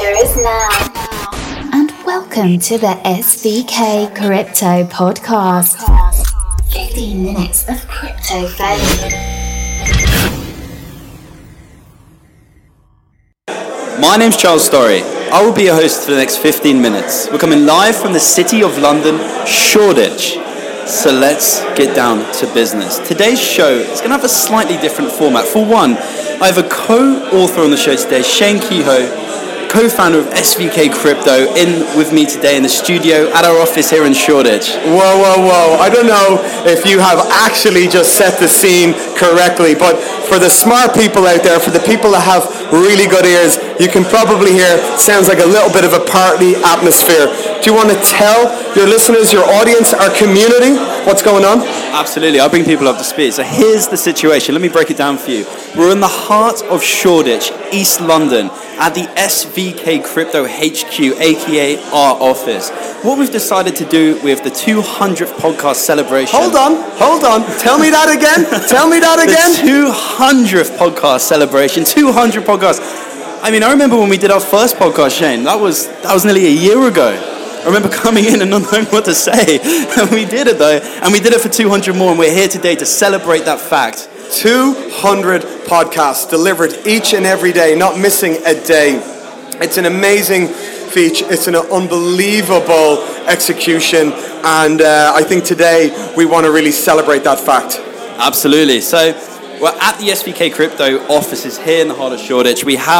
future is now. And welcome to the SVK Crypto Podcast. 15 minutes of crypto fame. My name's Charles Story. I will be your host for the next 15 minutes. We're coming live from the City of London, Shoreditch. So let's get down to business. Today's show is going to have a slightly different format. For one, I have a co-author on the show today, Shane Kehoe, co-founder of SVK Crypto, in with me today in the studio at our office here in Shoreditch. Whoa. I don't know if you have actually just set the scene correctly, but for the smart people out there, for the people that have really good ears, you can probably hear, sounds like a little bit of a party atmosphere. Do you want to tell your listeners, your audience, our community, what's going on? Absolutely, I'll bring people up to speed. So here's the situation. Let me break it down for you. We're in the heart of Shoreditch, East London, at the SVK Crypto HQ, aka our office. What we've decided to do with the 200th podcast celebration... Hold on. Tell me that again. The 200th podcast celebration, 200 podcasts. I mean, I remember when we did our first podcast, Shane, that was nearly a year ago. I remember coming in and not knowing what to say. And we did it though. And we did it for 200 more. And we're here today to celebrate that fact. 200 podcasts delivered each and every day, not missing a day. It's an amazing feat. It's an unbelievable execution. And I think today we want to really celebrate that fact. Absolutely. So we're at the SVK Crypto offices here in the heart of Shoreditch.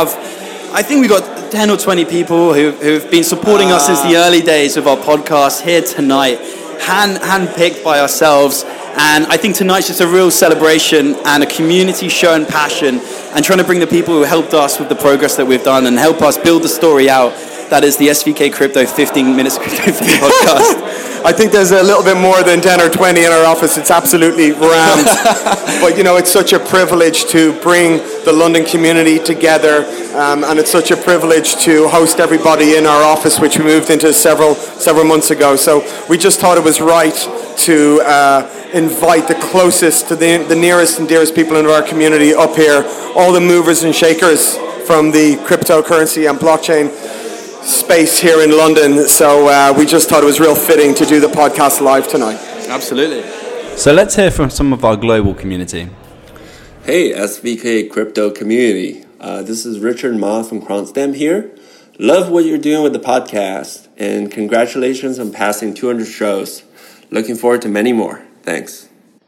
I think we've got 10 or 20 people who've been supporting us since the early days of our podcast here tonight, hand-picked by ourselves. And I think tonight's just a real celebration and a community show and passion, and trying to bring the people who helped us with the progress that we've done and help us build the story out. That is the SVK Crypto 15 Minutes Crypto Podcast. I think there's a little bit more than 10 or 20 in our office. It's absolutely rammed. But, it's such a privilege to bring the London community together. And it's such a privilege to host everybody in our office, which we moved into several months ago. So we just thought it was right to invite the closest to the nearest and dearest people in our community up here. All the movers and shakers from the cryptocurrency and blockchain space here in London, so we just thought it was real fitting to do the podcast live tonight. Absolutely. So let's hear from some of our global community. Hey, SVK Crypto community. This is Richard Ma from Kronstam here. Love what you're doing with the podcast, and congratulations on passing 200 shows. Looking forward to many more. Thanks.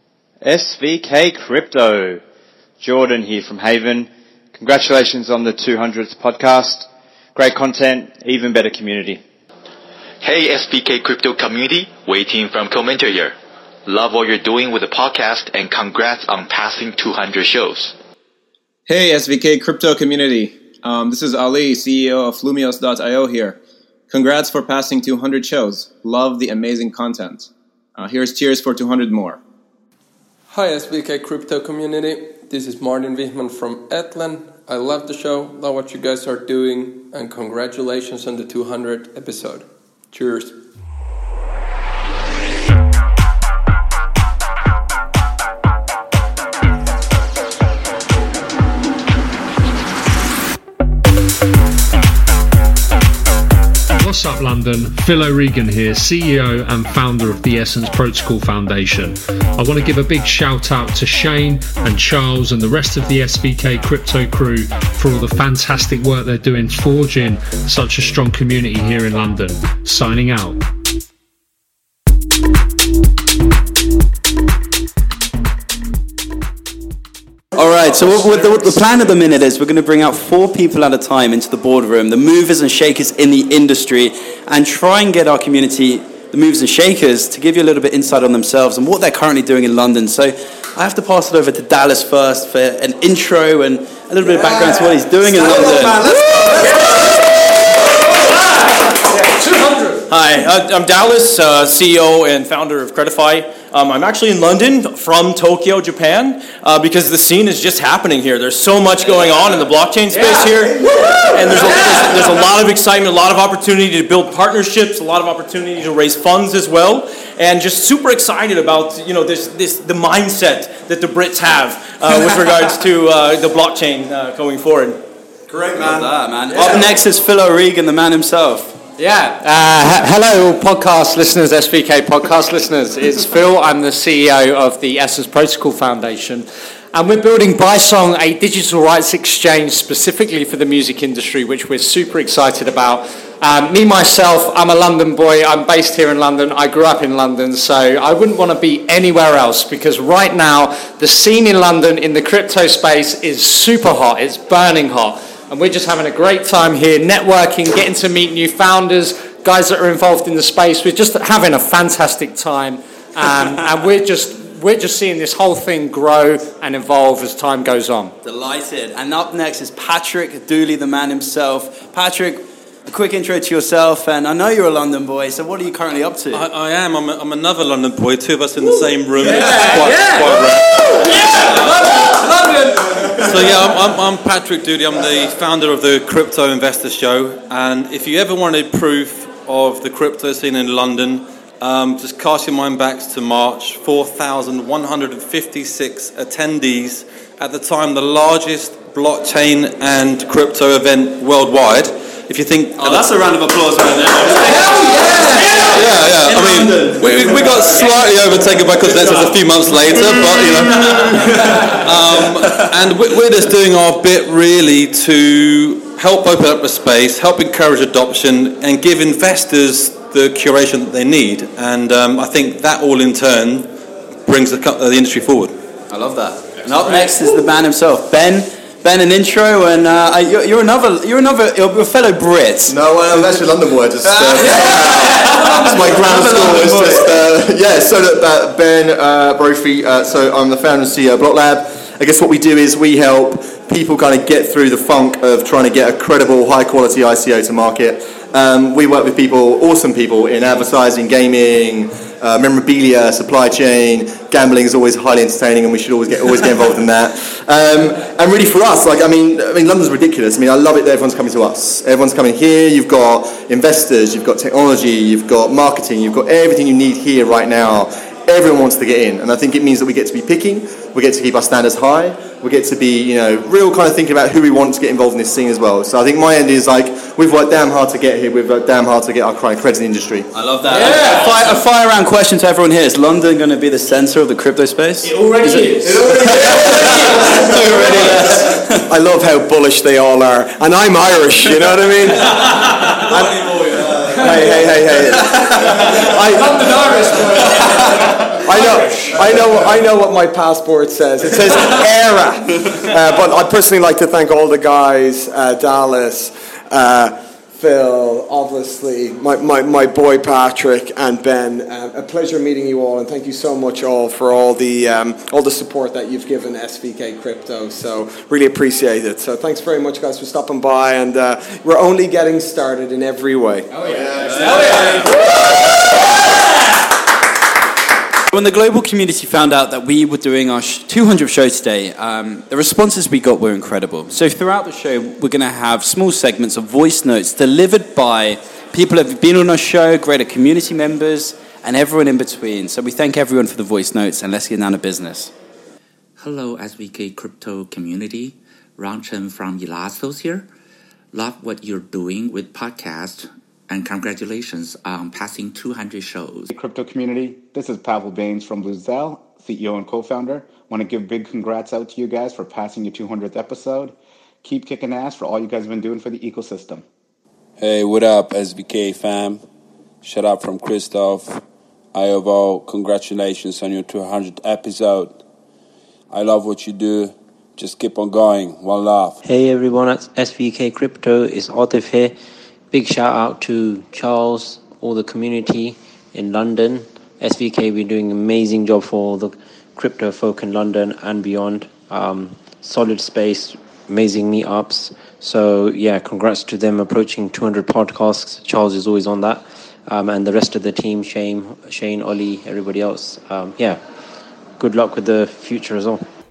SVK Crypto. Jordan here from Haven. Congratulations on the 200th podcast. Great content, even better community. Hey SVK Crypto community, Waiting from Comenter here. Love what you're doing with the podcast and congrats on passing 200 shows. Hey SVK Crypto community, this is Ali, CEO of Flumios.io here. Congrats for passing 200 shows. Love the amazing content. Here's cheers for 200 more. Hi SVK Crypto community, this is Martin Wichmann from Etlan. I love the show, love what you guys are doing, and congratulations on the 200th episode. Cheers. What's up, London? Phil O'Regan here, CEO and founder of the Essence Protocol Foundation. I want to give a big shout out to Shane and Charles and the rest of the SVK Crypto crew for all the fantastic work they're doing forging such a strong community here in London. Signing out. All right, so the plan at the minute is we're going to bring out 4 people at a time into the boardroom, the movers and shakers in the industry, and try and get our community, the movers and shakers, to give you a little bit insight on themselves and what they're currently doing in London. So I have to pass it over to Dallas first for an intro and a little bit of background to what he's doing in London. Hi, I'm Dallas, CEO and founder of Credifi. I'm actually in London from Tokyo, Japan, because the scene is just happening here. There's so much going on in the blockchain space here, and there's a lot of excitement, a lot of opportunity to build partnerships, a lot of opportunity to raise funds as well, and just super excited about the mindset that the Brits have with regards to the blockchain going forward. Great, man. Love that, man. Yeah. Up next is Phil O'Regan, the man himself. Yeah. Hello, podcast listeners, SVK podcast listeners. It's Phil. I'm the CEO of the Essence Protocol Foundation. And we're building BuySong, a digital rights exchange specifically for the music industry, which we're super excited about. Myself, I'm a London boy. I'm based here in London. I grew up in London, so I wouldn't want to be anywhere else because right now, the scene in London in the crypto space is super hot. It's burning hot. And we're just having a great time here, networking, getting to meet new founders, guys that are involved in the space. We're just having a fantastic time. And we're just seeing this whole thing grow and evolve as time goes on. Delighted. And up next is Patrick Dooley, the man himself. Patrick, a quick intro to yourself, and I know you're a London boy, so what are you currently up to? I am. I'm another London boy. Two of us in the same room. Yeah, Quite rare. London! So yeah, I'm Patrick Dooley. I'm the founder of the Crypto Investor Show, and if you ever wanted proof of the crypto scene in London, just cast your mind back to March. 4,156 attendees at the time, the largest blockchain and crypto event worldwide. If you think, that's a round of applause right there. Yeah. I mean, we got slightly overtaken by Consensus a few months later, but you know. And we're just doing our bit really to help open up the space, help encourage adoption, and give investors the curation that they need. And I think that all in turn brings the industry forward. I love that. And up next is the man himself, Ben, an intro, and you're a fellow Brit. No, I'm actually a London boy. Just my grammar school is just So Ben Brophy. So I'm the founder and CEO of Block Lab. I guess what we do is we help people kind of get through the funk of trying to get a credible, high quality ICO to market. We work with awesome people in advertising, gaming, memorabilia, supply chain. Gambling is always highly entertaining, and we should always get involved in that. And really, for us, I mean, London's ridiculous. I mean, I love it that everyone's coming to us. Everyone's coming here. You've got investors, you've got technology, you've got marketing, you've got everything you need here right now. Everyone wants to get in, and I think it means that we get to be picky. We get to keep our standards high. We get to be, real kind of thinking about who we want to get involved in this scene as well. So I think my end is we've worked damn hard to get here. We've worked damn hard to get our credit in the industry. I love that. Yeah. A fire round question to everyone here: is London going to be the centre of the crypto space? It already is. I love how bullish they all are, and I'm Irish. You know what I mean? Hey. London Irish. I know what my passport says. It says ERA. But I'd personally like to thank all the guys, Dallas, Phil, obviously, my boy Patrick, and Ben. A pleasure meeting you all, and thank you so much all for all the support that you've given SVK Crypto. So really appreciate it. So thanks very much, guys, for stopping by, and we're only getting started in every way. Oh yeah. When the global community found out that we were doing our 200th show today, the responses we got were incredible. So throughout the show, we're going to have small segments of voice notes delivered by people that have been on our show, greater community members, and everyone in between. So we thank everyone for the voice notes, and let's get down to business. Hello, SVK Crypto community. Ron Chen from Elastos here. Love what you're doing with podcast. And congratulations on passing 200 shows. Crypto community, this is Pavel Baines from Bluezell, CEO and co-founder. Want to give big congrats out to you guys for passing your 200th episode. Keep kicking ass for all you guys have been doing for the ecosystem. Hey, what up, SVK fam? Shout out from Christoph. Iovo, congratulations on your 200th episode. I love what you do. Just keep on going. One love. Hey everyone, at SVK Crypto, it's Atif here. Big shout out to Charles, all the community in London. SVK, we're doing an amazing job for all the crypto folk in London and beyond. Solid space, amazing meetups. So yeah, congrats to them approaching 200 podcasts. Charles is always on that. And the rest of the team, Shane, Ollie, everybody else. Good luck with the future as well.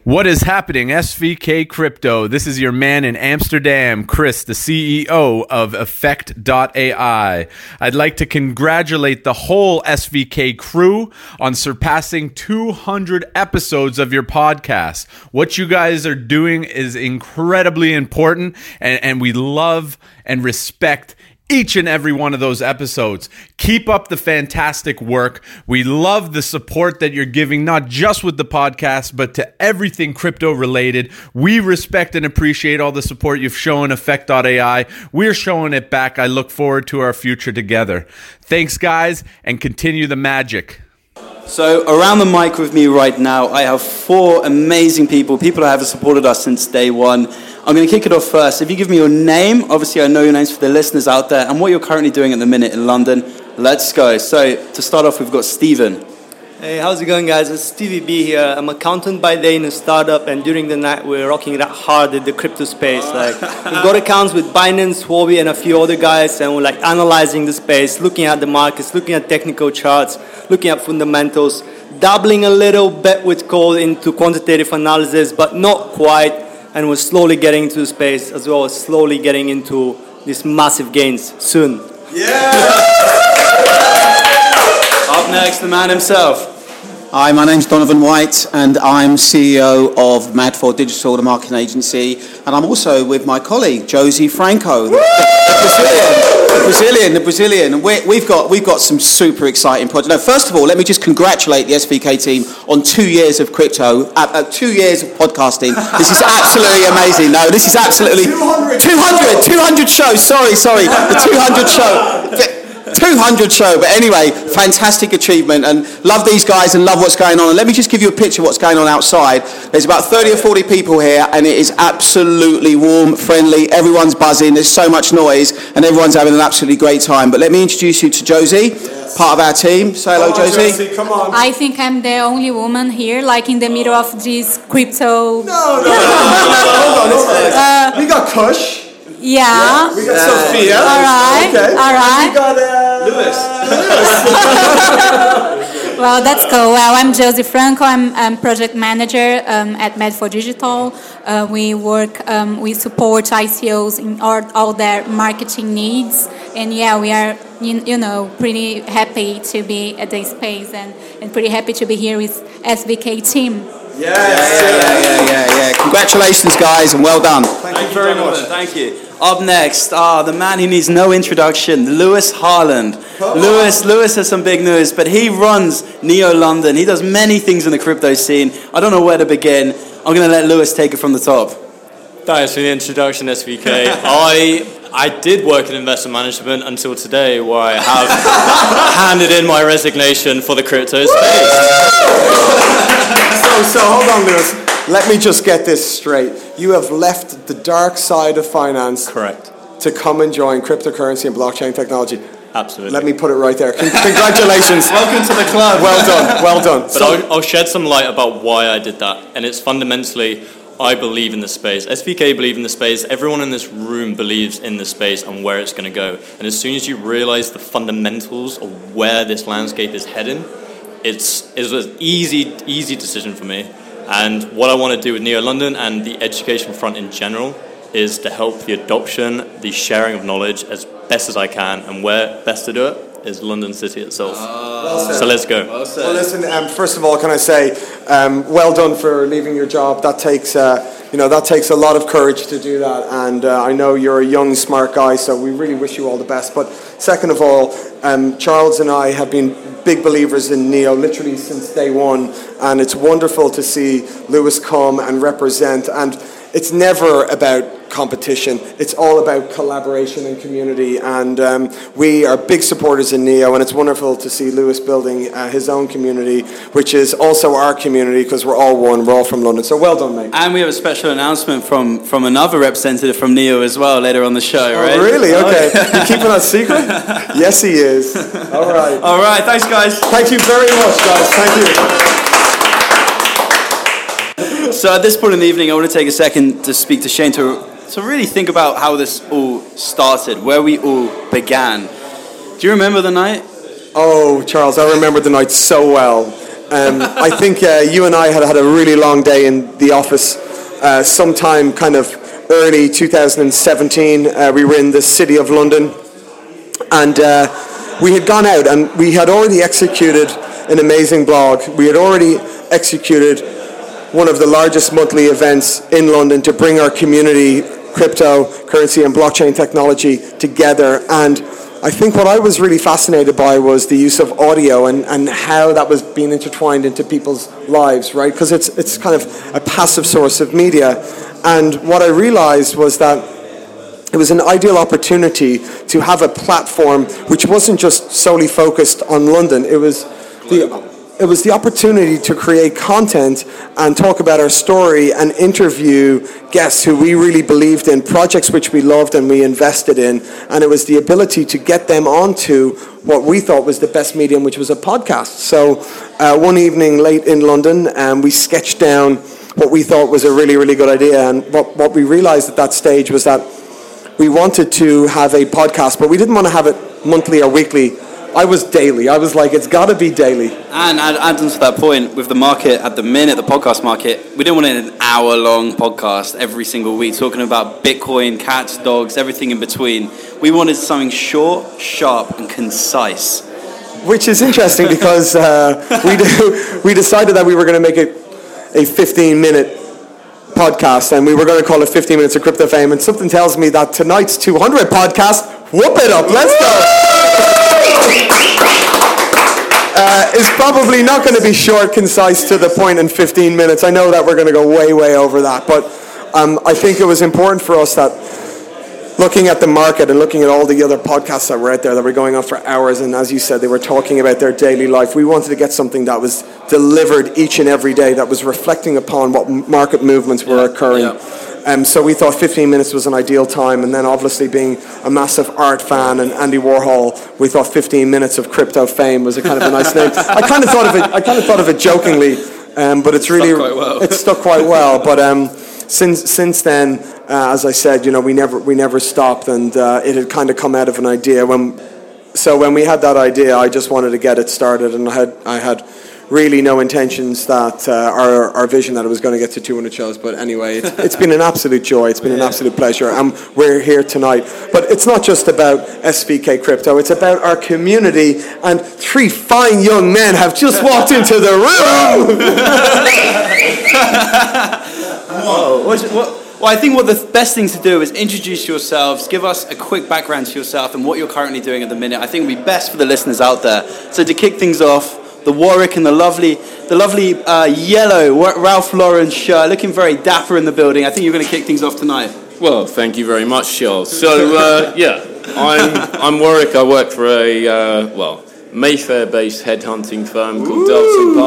What is happening, SVK Crypto? This is your man in Amsterdam, Chris, the CEO of Effect.ai. I'd like to congratulate the whole SVK crew on surpassing 200 episodes of your podcast. What you guys are doing is incredibly important, and we love and respect each and every one of those episodes. Keep up the fantastic work. We love the support that you're giving, not just with the podcast, but to everything crypto related. We respect and appreciate all the support you've shown Effect.ai. We're showing it back. I look forward to our future together. Thanks, guys, and continue the magic. So around the mic with me right now, I have 4 amazing people who have supported us since day one. I'm going to kick it off first. If you give me your name, obviously I know your names for the listeners out there, and what you're currently doing at the minute in London. Let's go. So to start off, we've got Steven. Hey, how's it going, guys? It's Stevie B here. I'm an accountant by day in a startup, and during the night we're rocking that hard in the crypto space. Like, we've got accounts with Binance, Huobi, and a few other guys, and we're like analyzing the space, looking at the markets, looking at technical charts, looking at fundamentals, dabbling a little bit with code into quantitative analysis, but not quite. And we're slowly getting into the space, as well as slowly getting into these massive gains soon. Up next, the man himself. Hi, my name's Donovan White, and I'm CEO of Mad4 Digital, the marketing agency, and I'm also with my colleague Josie Franco, the Brazilian, and we've got some super exciting projects. Now, first of all, let me just congratulate the SVK team on 2 years of crypto, 2 years of podcasting. This is absolutely amazing. No, this is absolutely 200 shows. Sorry, the 200 show. 200 show, but anyway, fantastic achievement, and love these guys and love what's going on. And let me just give you a picture of what's going on outside. There's about 30 or 40 people here, and it is absolutely warm, friendly, everyone's buzzing, there's so much noise, and everyone's having an absolutely great time. But let me introduce you to Josie, part of our team. Say hello, Josie. Come on. I think I'm the only woman here, like in the middle of this crypto. No. We got Kush. Yeah. We got Sophia. All right. Okay. All right. We got Lewis. Well, that's cool. Well, I'm Josie Franco. I'm project manager at Mad4 Digital. We support ICOs in all their marketing needs. And yeah, we are, pretty happy to be at this space and pretty happy to be here with SVK team. Yeah. Congratulations, guys, and well done. Thank you very much. Thank you. Up next, the man who needs no introduction, Lewis Harland. Lewis has some big news, but he runs Neo London. He does many things in the crypto scene. I don't know where to begin. I'm going to let Lewis take it from the top. Thanks for the introduction, SVK. I did work in investment management until today, where I have handed in my resignation for the crypto space. So hold on, Lewis. Let me just get this straight. You have left the dark side of finance. Correct. To come and join cryptocurrency and blockchain technology. Absolutely. Let me put it right there. Congratulations. Welcome to the club. Well done. But I'll shed some light about why I did that. And it's fundamentally, I believe in the space. SVK believe in the space. Everyone in this room believes in the space and where it's going to go. And as soon as you realize the fundamentals of where this landscape is heading, it's an easy decision for me. And what I want to do with Neo London and the education front in general is to help the adoption, the sharing of knowledge as best as I can. And where best to do it is London City itself. So let's go. Well, listen, first of all, can I say, well done for leaving your job. That takes a lot of courage to do that. And I know you're a young, smart guy, so we really wish you all the best. But second of all, Charles and I have been big believers in Neo literally since day one, and it's wonderful to see Lewis come and represent. And it's never about competition. It's all about collaboration and community, and we are big supporters in Neo, and it's wonderful to see Lewis building his own community, which is also our community, because we're all one, we're all from London. So well done, mate. And we have a special announcement from another representative from Neo as well later on the show, right? Oh, really? Okay. You keeping that secret? Yes, he is. All right. Thanks, guys. Thank you very much, guys. Thank you. So at this point in the evening, I want to take a second to speak to Shane to really think about how this all started, where we all began. Do you remember the night? Oh, Charles, I remember the night so well. I think you and I had a really long day in the office sometime kind of early 2017. We were in the city of London, and we had gone out and we had already executed an amazing blog. We had already executed one of the largest monthly events in London to bring our community, cryptocurrency and blockchain technology together. And I think what I was really fascinated by was the use of audio and how that was being intertwined into people's lives, right? Because it's kind of a passive source of media. And what I realized was that it was an ideal opportunity to have a platform which wasn't just solely focused on London. It was the opportunity to create content and talk about our story and interview guests who we really believed in, projects which we loved and we invested in. And it was the ability to get them onto what we thought was the best medium, which was a podcast. So one evening late in London, we sketched down what we thought was a really, really good idea. And what we realized at that stage was that we wanted to have a podcast, but we didn't want to have it monthly or weekly. I was daily. I was like, it's got to be daily. And adding to that point, with the market at the minute, the podcast market, we didn't want an hour-long podcast every single week talking about Bitcoin, cats, dogs, everything in between. We wanted something short, sharp, and concise. Which is interesting because we decided that we were going to make it a 15-minute podcast, and we were going to call it 15 Minutes of Crypto Fame, and something tells me that tonight's 200 podcast, whoop it up, let's go! Is probably not going to be short, concise, to the point in 15 minutes. I know that we're going to go way, way over that, but I think it was important for us that looking at the market and looking at all the other podcasts that were out there that were going on for hours, and as you said, they were talking about their daily life. We wanted to get something that was delivered each and every day, that was reflecting upon what market movements were occurring. So we thought 15 minutes was an ideal time, and then obviously being a massive art fan and Andy Warhol, we thought 15 minutes of crypto fame was a kind of a nice name. I kind of thought of it jokingly, but it's really it's stuck quite well. But since then, as I said, we never stopped, and it had kind of come out of an idea. So when we had that idea, I just wanted to get it started, and I had really no intentions that our vision that it was going to get to 200 shows. But anyway, it's been an absolute joy. It's been an absolute pleasure. And we're here tonight. But it's not just about SVK Crypto. It's about our community. And 3 fine young men have just walked into the room. Well, I think what the best thing to do is introduce yourselves, give us a quick background to yourself and what you're currently doing at the minute. I think it would be best for the listeners out there. So to kick things off, the Warwick and the lovely yellow Ralph Lauren shirt, looking very dapper in the building. I think you're going to kick things off tonight. Well, thank you very much, Charles. So, I'm Warwick. I work for a, Mayfair-based headhunting firm called Dalton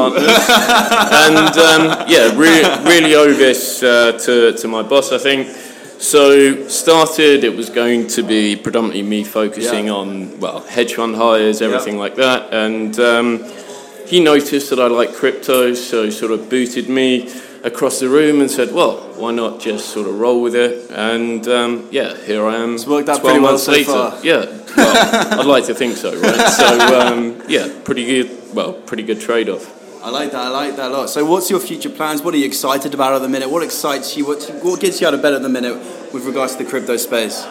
Partners. And, really owe this to my boss, I think. So, it was going to be predominantly me focusing on, hedge fund hires, everything like that. And he noticed that I like crypto, so he sort of booted me across the room and said, well, why not just sort of roll with it? And here I am. It's worked out pretty well so far. Yeah, well, I'd like to think so, right? So, pretty good trade-off. I like that a lot. So what's your future plans? What are you excited about at the minute? What excites you? What gets you out of bed at the minute with regards to the crypto space?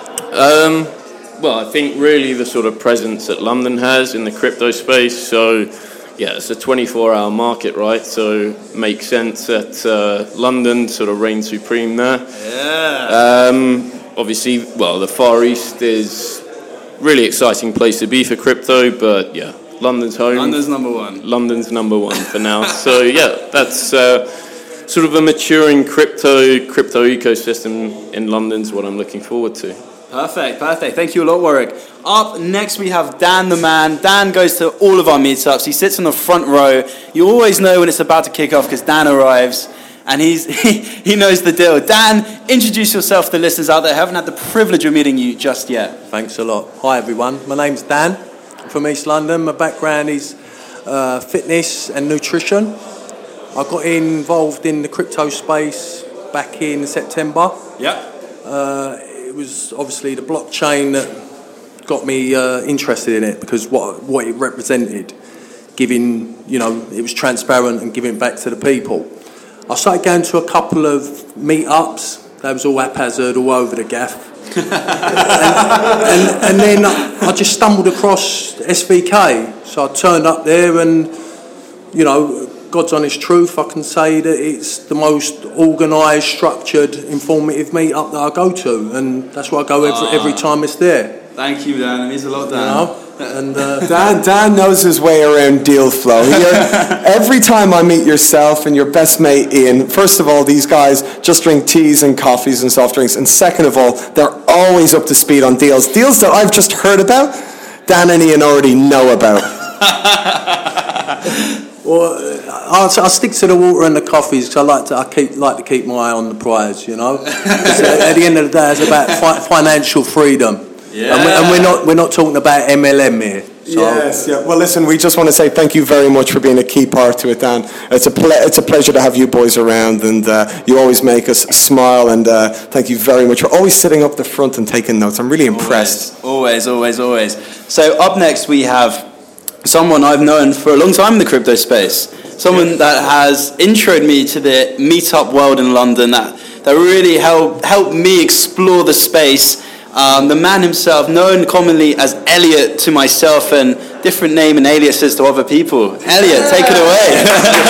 I think really the sort of presence that London has in the crypto space. So, it's a 24-hour market, right? So makes sense that London sort of reigns supreme there. Yeah. Obviously, the Far East is really exciting place to be for crypto, but London's home. London's number one. London's number one for now. So that's sort of a maturing crypto ecosystem in London's what I'm looking forward to. Perfect. Thank you a lot, Warwick. Up next, we have Dan the man. Dan goes to all of our meetups. He sits in the front row. You always know when it's about to kick off because Dan arrives, and he knows the deal. Dan, introduce yourself to the listeners out there who haven't had the privilege of meeting you just yet. Thanks a lot. Hi, everyone. My name's Dan. I'm from East London. My background is fitness and nutrition. I got involved in the crypto space back in September. It was obviously the blockchain that got me interested in it because what it represented. giving, it was transparent and giving back to the people. I started going to a couple of meetups. That was all haphazard, all over the gaff. and then I just stumbled across SVK. So I turned up there and, God's honest truth, I can say that it's the most organised, structured, informative meetup that I go to. And that's why I go every time it's there. Thank you, Dan. It means a lot, Dan. And Dan knows his way around deal flow. Every time I meet yourself and your best mate Ian, first of all, these guys just drink teas and coffees and soft drinks, and second of all, they're always up to speed on deals that I've just heard about, Dan and Ian already know about. Well, I stick to the water and the coffees because I like to keep my eye on the prize. At the end of the day, it's about financial freedom. Yeah. And we're not talking about MLM here. So. Yes, yeah. Well, listen, we just want to say thank you very much for being a key part to it, Dan. It's a pleasure to have you boys around, and you always make us smile, and thank you very much for always sitting up the front and taking notes. I'm really impressed. Always. So up next we have someone I've known for a long time in the crypto space. Someone that has introed me to the meetup world in London, that really helped me explore the space. The man himself, known commonly as Elliot to myself and different name and aliases to other people. Elliot, take it away.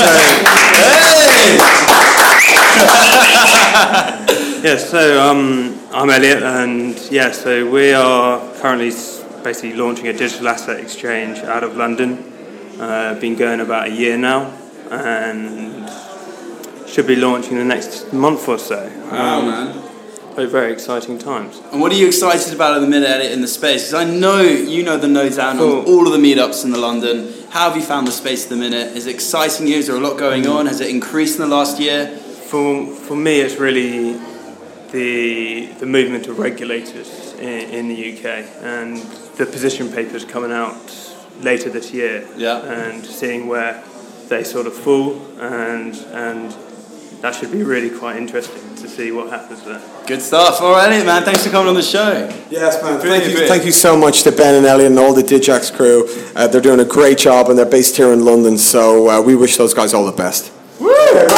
Yes, so I'm Elliot, and so we are currently basically launching a digital asset exchange out of London. Been going about a year now, and should be launching the next month or so. Wow, man. Very exciting times. And what are you excited about at the minute, Elliot, in the space? Because I know you know the nose down on all of the meetups in London. How have you found the space at the minute? Is it exciting you? Is there a lot going on? Has it increased in the last year? For me, it's really the movement of regulators in the UK, and the position papers coming out later this year, and seeing where they sort of fall, and that should be really quite interesting to see what happens there. Good stuff. All right, man. Thanks for coming on the show. Yes, man. Thank you so much to Ben and Elliot and all the Dijax crew. They're doing a great job, and they're based here in London, so we wish those guys all the best. Woo!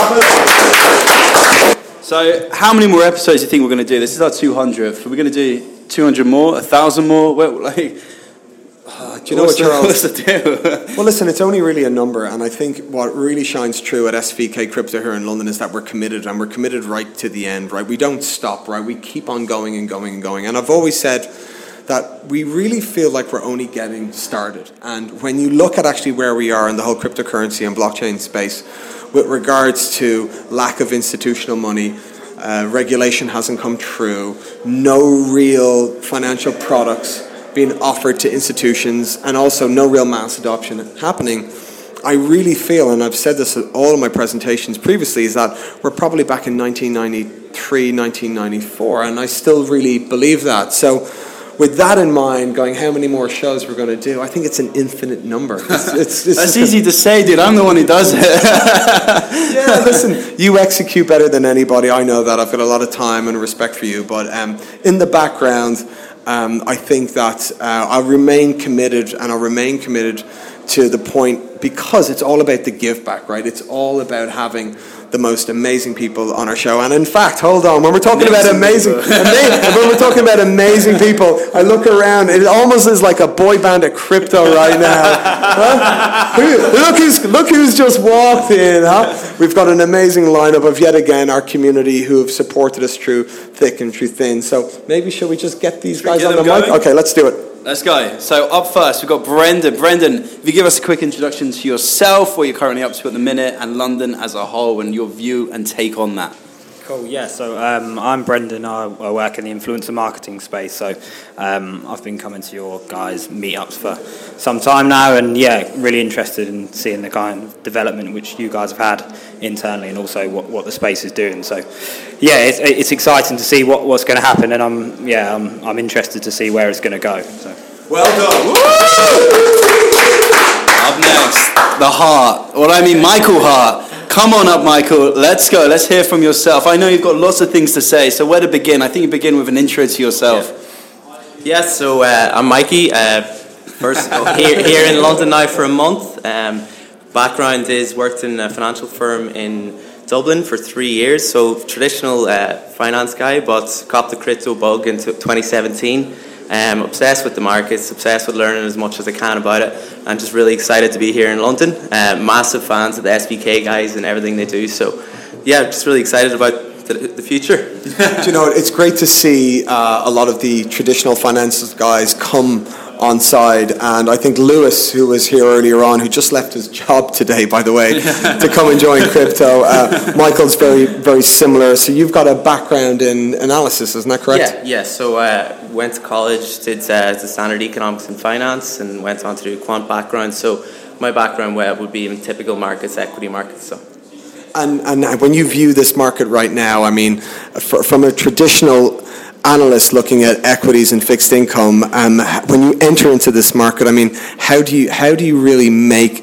So, how many more episodes do you think we're going to do? This is our 200th. Are we going to do 200 more? 1,000 more? Do you know what, Charles? What's the deal? Well, listen, it's only really a number, and I think what really shines true at SVK Crypto here in London is that we're committed, and we're committed right to the end, right? We don't stop, right? We keep on going and going and going. And I've always said that we really feel like we're only getting started. And when you look at actually where we are in the whole cryptocurrency and blockchain space, with regards to lack of institutional money, regulation hasn't come true, no real financial products being offered to institutions, and also no real mass adoption happening, I really feel, and I've said this at all of my presentations previously, is that we're probably back in 1993, 1994, and I still really believe that. So with that in mind, going how many more shows we're going to do, I think it's an infinite number. It's That's easy to say, dude. I'm the one who does it. Yeah, listen, you execute better than anybody. I know that. I've got a lot of time and respect for you. But in the background, I think that I'll remain committed, and I'll remain committed to the point, because it's all about the give back, right? It's all about having the most amazing people on our show. And in fact, hold on, when we're talking about amazing people, I look around, it almost is like a boy band of crypto right now. Huh? Look who's just walked in, huh? We've got an amazing lineup of, yet again, our community who have supported us through thick and through thin. So maybe should we just get these guys on the mic? Okay, let's do it. Let's go. So up first, we've got Brendan. Brendan, if you give us a quick introduction to yourself, what you're currently up to at the minute, and London as a whole, and your view and take on that. Cool, yeah. So I'm Brendan. I work in the influencer marketing space. So I've been coming to your guys' meetups for some time now, and yeah, really interested in seeing the kind of development which you guys have had internally, and also what the space is doing. So yeah, it's exciting to see what's going to happen, and I'm interested to see where it's going to go. So. Well done. Woo! Up next, the Hart. Michael Hart. Come on up, Michael. Let's go. Let's hear from yourself. I know you've got lots of things to say, so where to begin? I think you begin with an intro to yourself. Yes, so I'm Mikey, First, here in London now for a month. Background is worked in a financial firm in Dublin for 3 years, so traditional finance guy, but copped the crypto bug in 2017. Obsessed with the markets, obsessed with learning as much as I can about it. I'm just really excited to be here in London. Massive fans of the SVK guys and everything they do, so yeah, just really excited about the future. Do you know, it's great to see a lot of the traditional finance guys come on side, and I think Lewis, who was here earlier on, who just left his job today, by the way, to come and join crypto. Michael's very, very similar. So you've got a background in analysis, isn't that correct? Yeah. So went to college, did the standard economics and finance, and went on to do a quant background. So my background would be in typical markets, equity markets. So. And when you view this market right now, I mean, from a traditional analyst looking at equities and fixed income, when you enter into this market, I mean, how do you really make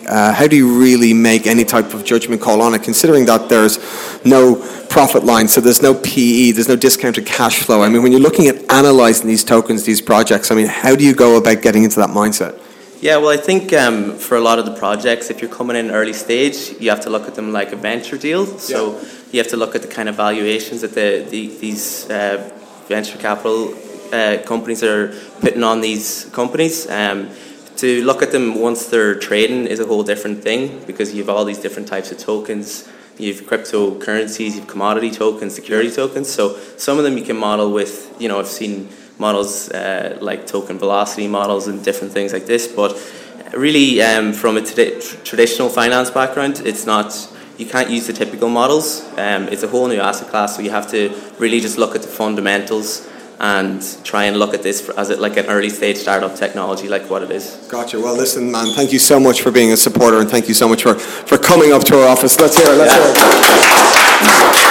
any type of judgment call on it, considering that there's no profit line, so there's no PE, there's no discounted cash flow? I mean, when you're looking at analyzing these tokens, these projects, I mean, how do you go about getting into that mindset? Yeah, well, I think for a lot of the projects, if you're coming in early stage, you have to look at them like a venture deal. So you have to look at the kind of valuations that these venture capital companies are putting on these companies. To look at them once they're trading is a whole different thing, because you have all these different types of tokens. You have cryptocurrencies, you have commodity tokens, security tokens. So some of them you can model with, I've seen models like token velocity models and different things like this, but really from a traditional finance background, you can't use the typical models. It's a whole new asset class, so you have to really just look at the fundamentals and try and look at this as like an early stage startup technology, like what it is. Gotcha. Well, listen, man, thank you so much for being a supporter, and thank you so much for coming up to our office. Let's hear it.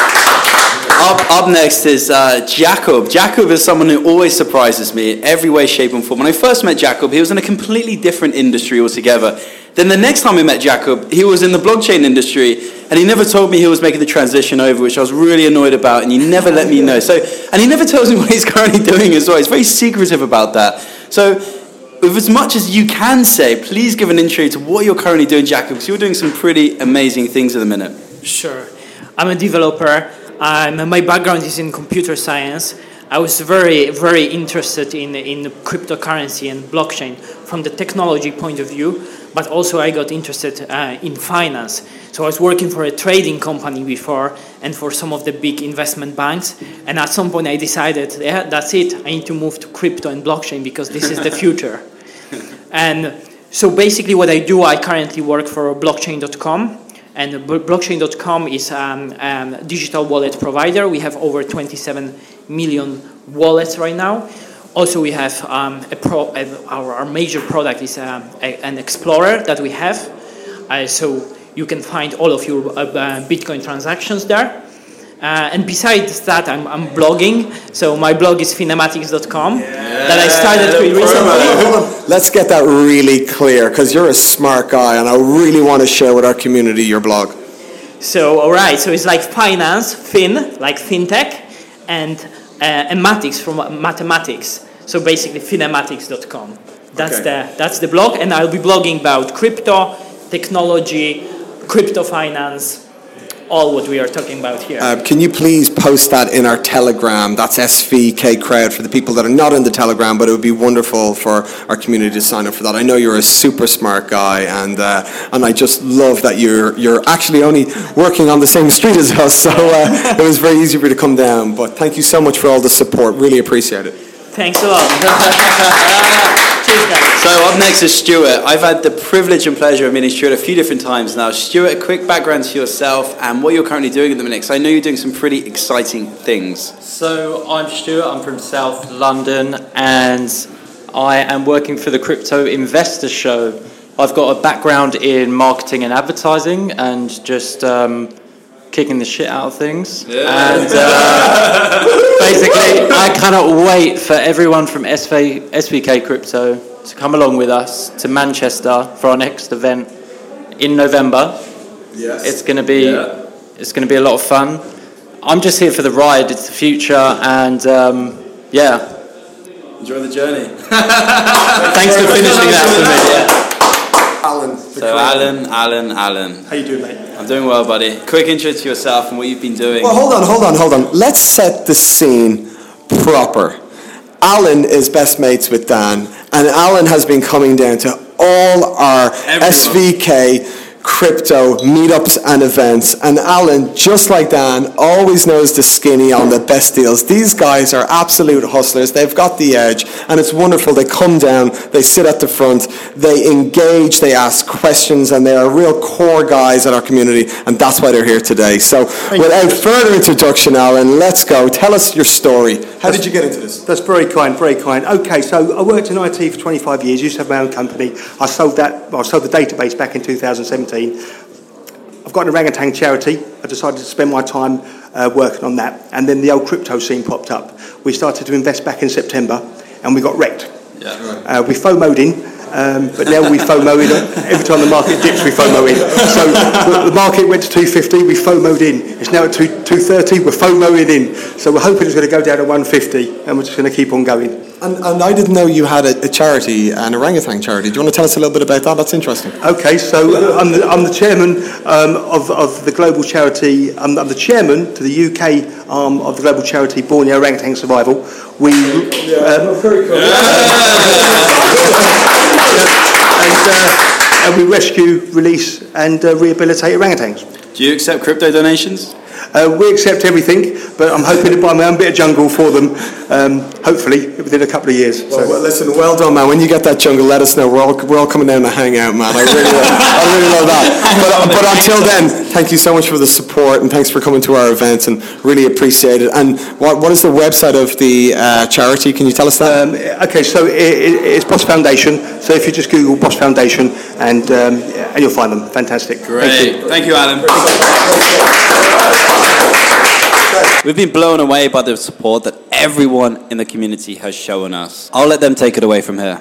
Up next is Jacob. Jacob is someone who always surprises me in every way, shape and form. When I first met Jacob, he was in a completely different industry altogether. Then the next time we met Jacob, he was in the blockchain industry, and he never told me he was making the transition over, which I was really annoyed about, and he never let me know. And he never tells me what he's currently doing as well. He's very secretive about that. So with as much as you can say, please give an intro to what you're currently doing, Jacob, because you're doing some pretty amazing things at the minute. Sure. I'm a developer. My background is in computer science. I was very, very interested in cryptocurrency and blockchain from the technology point of view, but also I got interested in finance. So I was working for a trading company before and for some of the big investment banks. And at some point I decided, that's it. I need to move to crypto and blockchain because this is the future. And so basically what I do, I currently work for blockchain.com. And blockchain.com is a digital wallet provider. We have over 27 million wallets right now. Also, we have our major product is an Explorer that we have. So you can find all of your Bitcoin transactions there. And besides that, I'm blogging. So my blog is finematics.com that I started pretty recently. Let's get that really clear, because you're a smart guy, and I really want to share with our community your blog. So, all right. So it's like finance, like fintech, and matics from mathematics. So basically, finematics.com. That's the blog, and I'll be blogging about crypto, technology, crypto finance, all what we are talking about here. Can you please post that in our Telegram? That's SVK Crowd for the people that are not in the Telegram, but it would be wonderful for our community to sign up for that. I know you're a super smart guy, and I just love that you're actually only working on the same street as us, so it was very easy for you to come down. But thank you so much for all the support. Really appreciate it. Thanks a lot. Cheers, guys. So up next is Stuart. I've had the privilege and pleasure of meeting Stuart a few different times now. Stuart, a quick background to yourself and what you're currently doing at the minute, because I know you're doing some pretty exciting things. So I'm Stuart, I'm from South London, and I am working for the Crypto Investor Show. I've got a background in marketing and advertising and just kicking the shit out of things. And basically, I cannot wait for everyone from SVK Crypto to come along with us to Manchester for our next event in November. Yes. It's going to be a lot of fun. I'm just here for the ride. It's the future, and Enjoy the journey. Thanks for finishing that for me. Alan. So Alan. How you doing, mate? I'm doing well, buddy. Quick intro to yourself and what you've been doing. Well, hold on. Let's set the scene proper. Alan is best mates with Dan, and Alan has been coming down to all our SVK crypto meetups and events, and Alan, just like Dan, always knows the skinny on the best deals. These guys are absolute hustlers. They've got the edge, and it's wonderful. They come down, they sit at the front, they engage, they ask questions, and they are real core guys at our community, and that's why they're here today. So without further introduction, Alan, let's go. Tell us your story. How did you get into this? That's very kind, very kind. Okay, so I worked in IT for 25 years, used to have my own company. I sold the database back in 2017. I've got an orangutan charity. I decided to spend my time working on that. And then the old crypto scene popped up. We started to invest back in September, and we got wrecked. Yeah. We FOMO'd in, but now we FOMO in. Every time the market dips, we FOMO in. So the market went to 250, we FOMO'd in. It's now at 230, we're FOMOing in. So we're hoping it's going to go down to 150, and we're just going to keep on going. And I didn't know you had a charity, an orangutan charity. Do you want to tell us a little bit about that? That's interesting. Okay, so I'm the chairman of the global charity. I'm the chairman to the UK arm of the global charity Borneo Orangutan Survival. Very cool. And we rescue, release, and rehabilitate orangutans. Do you accept crypto donations? We accept everything, but I'm hoping to buy my own bit of jungle for them, hopefully, within a couple of years. Well, listen, well done, man. When you get that jungle, let us know. We're all coming down to hang out, man. I really love that. But until then, thank you so much for the support, and thanks for coming to our events, and really appreciate it. And what is the website of the charity? Can you tell us that? Okay, so it's Boss Foundation. So if you just Google Boss Foundation, and you'll find them. Fantastic. Great. Thank you, Alan. We've been blown away by the support that everyone in the community has shown us. I'll let them take it away from here.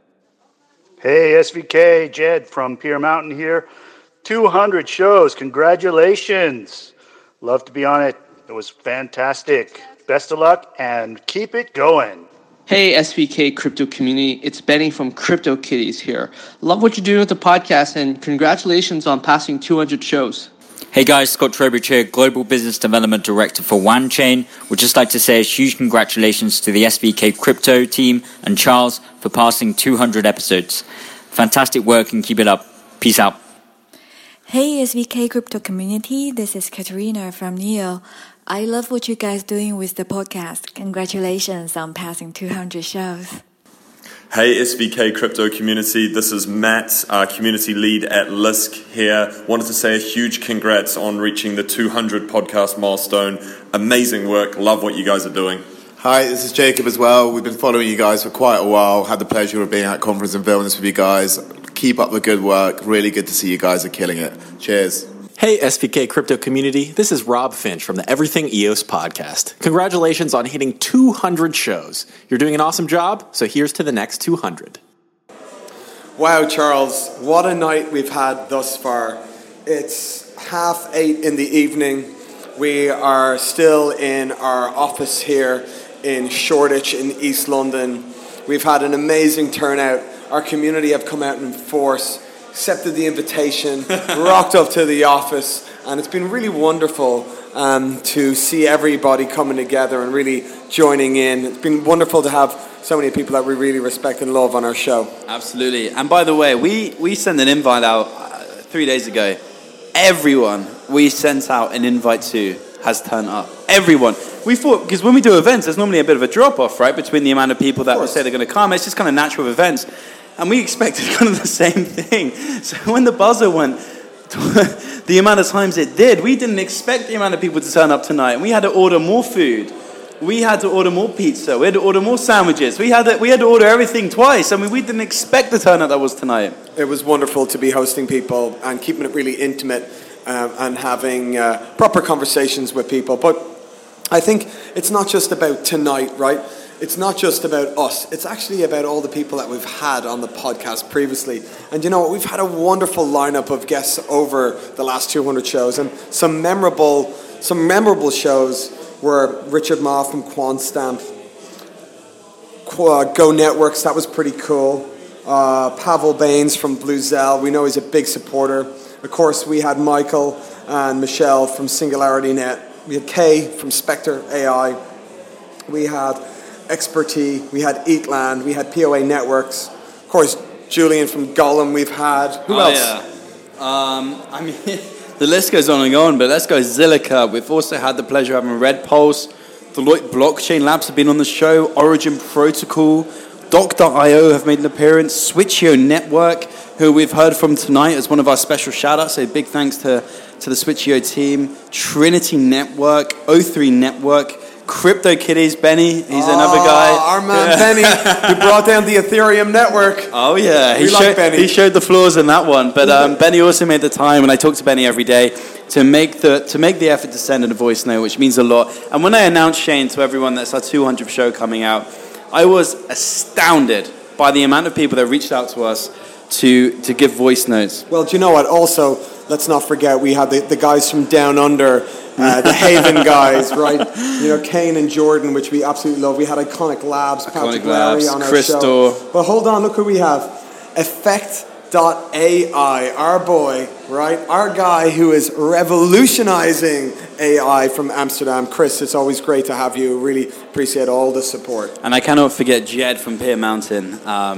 Hey, SVK, Jed from Pier Mountain here. 200 shows, congratulations. Love to be on it. It was fantastic. Best of luck and keep it going. Hey, SVK crypto community, it's Benny from CryptoKitties here. Love what you're doing with the podcast, and congratulations on passing 200 shows. Hey guys, Scott Trowbridge here, Global Business Development Director for OneChain. Would just like to say a huge congratulations to the SVK Crypto team and Charles for passing 200 episodes. Fantastic work and keep it up. Peace out. Hey SVK Crypto community, this is Katerina from NEO. I love what you guys doing with the podcast. Congratulations on passing 200 shows. Hey SVK Crypto community, this is Matt, community lead at Lisk here. Wanted to say a huge congrats on reaching the 200 podcast milestone. Amazing work, love what you guys are doing. Hi, this is Jacob as well. We've been following you guys for quite a while. Had the pleasure of being at conference and filming this with you guys. Keep up the good work. Really good to see you guys are killing it. Cheers. Hey SVK Crypto community, this is Rob Finch from the Everything EOS podcast. Congratulations on hitting 200 shows. You're doing an awesome job, so here's to the next 200. Wow, Charles, what a night we've had thus far. It's 8:30 in the evening. We are still in our office here in Shoreditch in East London. We've had an amazing turnout. Our community have come out in force, accepted the invitation, rocked up to the office, and it's been really wonderful to see everybody coming together and really joining in. It's been wonderful to have so many people that we really respect and love on our show. Absolutely. And by the way, we sent an invite out 3 days ago. Everyone we sent out an invite to has turned up. Everyone. We thought, because when we do events, there's normally a bit of a drop-off, right, between the amount of people that say they're going to come. It's just kind of natural with events. And we expected kind of the same thing. So when the buzzer went, the amount of times it did, we didn't expect the amount of people to turn up tonight. And we had to order more food. We had to order more pizza. We had to order more sandwiches. We had to order everything twice. I mean, we didn't expect the turnout that was tonight. It was wonderful to be hosting people and keeping it really intimate and having proper conversations with people. But I think it's not just about tonight, right? It's not just about us. It's actually about all the people that we've had on the podcast previously. And you know what? We've had a wonderful lineup of guests over the last 200 shows. And some memorable shows were Richard Ma from QuantStamp, Go Networks, that was pretty cool. Pavel Baines from Bluezell, we know he's a big supporter. Of course, we had Michael and Michelle from SingularityNet. We had Kay from Spectre AI. We had Expertise. We had Eatland. We had POA Networks. Of course, Julian from Gollum we've had. Who else? Yeah. I mean, the list goes on and on, but let's go Zilliqa. We've also had the pleasure of having Red Pulse. Deloitte Blockchain Labs have been on the show. Origin Protocol. Doc.io have made an appearance. Switcheo Network, who we've heard from tonight as one of our special shout-outs. So big thanks to the Switcheo team. Trinity Network. O3 Network. CryptoKitties, Benny, he's another guy. Our man Benny, who brought down the Ethereum network. Oh yeah, Benny. He showed the flaws in that one, but Benny also made the time, and I talk to Benny every day to make the effort to send in a voice note, which means a lot. And when I announced Shane to everyone that's our 200th show coming out, I was astounded by the amount of people that reached out to us to give voice notes. Well, do you know what? Also, let's not forget we had the guys from Down Under. The Haven guys, right? You know, Kane and Jordan, which we absolutely love. We had Iconic Labs, Patrick Larry on our show. But hold on, look who we have. Effect.ai, our boy, right? Our guy who is revolutionizing AI from Amsterdam. Chris, it's always great to have you. Really appreciate all the support. And I cannot forget Jed from Peer Mountain.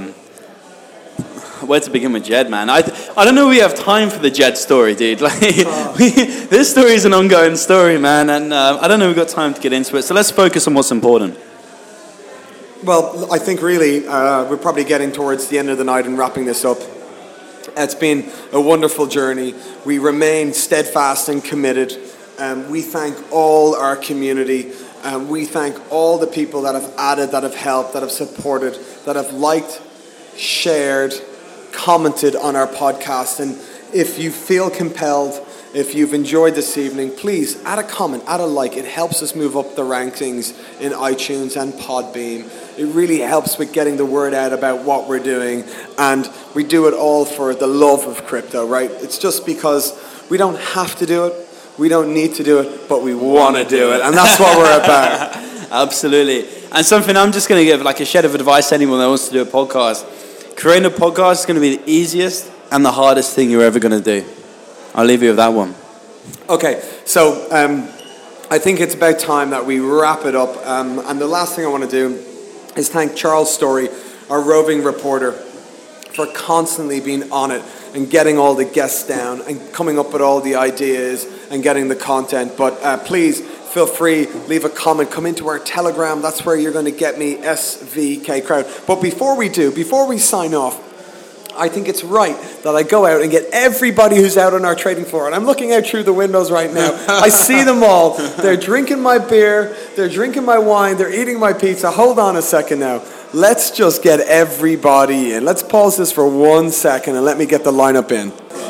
Where to begin with Jed, man? I don't know if we have time for the Jed story, dude. This story is an ongoing story, man, and I don't know if we've got time to get into it. So let's focus on what's important. Well, I think really we're probably getting towards the end of the night and wrapping this up. It's been a wonderful journey. We remain steadfast and committed. We thank all our community. We thank all the people that have added, that have helped, that have supported, that have liked, shared, commented on our podcast. And if you feel compelled, if you've enjoyed this evening, please add a comment, add a like. It helps us move up the rankings in iTunes and Podbean. It really helps with getting the word out about what we're doing, and we do it all for the love of crypto, right? It's just because we don't have to do it, we don't need to do it, but we want to do it, and that's what we're about. Absolutely. And something I'm just going to give like a shed of advice to anyone that wants to do a podcast. Creating a podcast is going to be the easiest and the hardest thing you're ever going to do. I'll leave you with that one. Okay, so I think it's about time that we wrap it up. And the last thing I want to do is thank Charles Story, our roving reporter, for constantly being on it and getting all the guests down and coming up with all the ideas and getting the content. But please feel free, leave a comment, come into our Telegram. That's where you're going to get me, SVK Crowd. But before we sign off, I think it's right that I go out and get everybody who's out on our trading floor. And I'm looking out through the windows right now. I see them all. They're drinking my beer. They're drinking my wine. They're eating my pizza. Hold on a second now. Let's just get everybody in. Let's pause this for 1 second and let me get the lineup in.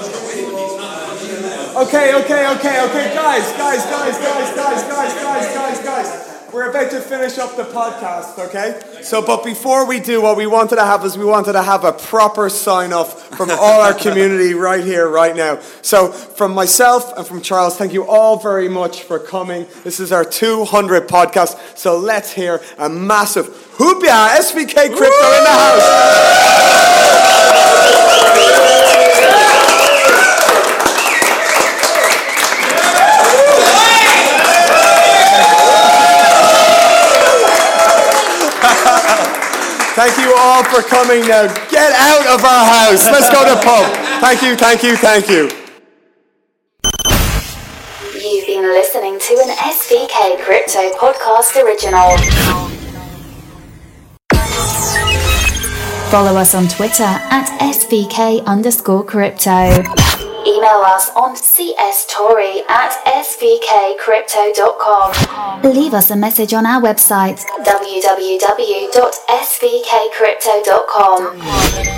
Okay. Guys. We're about to finish up the podcast, okay? So, but before we do, what we wanted to have a proper sign-off from all our community right here, right now. So, from myself and from Charles, thank you all very much for coming. This is our 200th podcast, so let's hear a massive hoopya, SVK Crypto in the house! Thank you all for coming now. Get out of our house. Let's go to the pub. Thank you. You've been listening to an SVK Crypto Podcast original. Follow us on Twitter at SVK_crypto. Email us on cstorry@svkcrypto.com. Leave us a message on our website, www.svkcrypto.com.